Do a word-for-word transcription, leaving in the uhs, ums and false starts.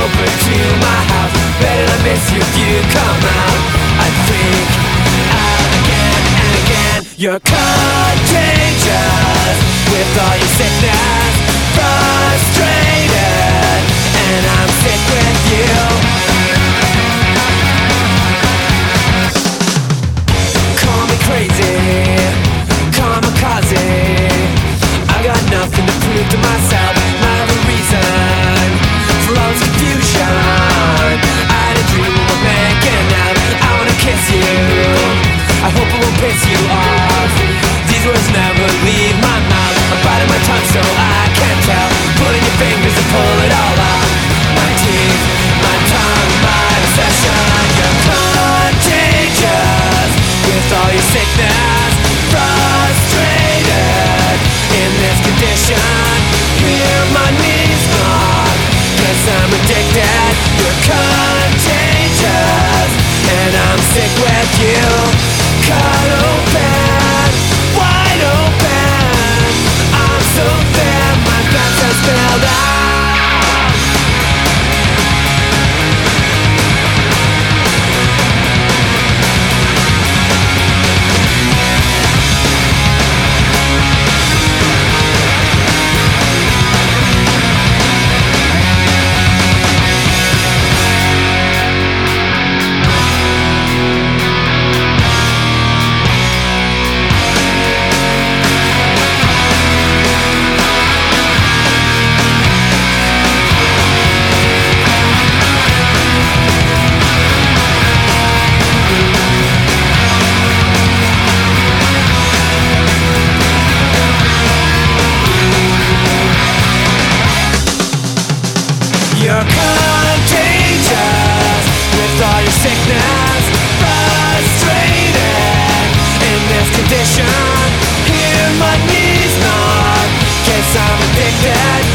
over to my house. Better not miss you if you come out. I think out again and again. You're contagious with all your sickness, frustrated, and I'm sick with you. Call me crazy, kamikaze. I got nothing to prove to myself. I have a reason for all this confusion. I had a dream we were making out. I wanna kiss you, I hope it won't piss you off. These words never leave my mouth. I'm biting my tongue so I can't tell. Put in your fingers and pull it all out. My teeth, my tongue, my obsession. You're contagious with all your sickness, frustrated in this condition. Hear my knees knock, cause I'm addicted. You're contagious, and I'm sick with you. Cut open, wide open. I'm so thin, my guts are spilled out. You're contagious with all your sickness, frustrated in this condition. Hear my knees knock, 'cause I'm addicted.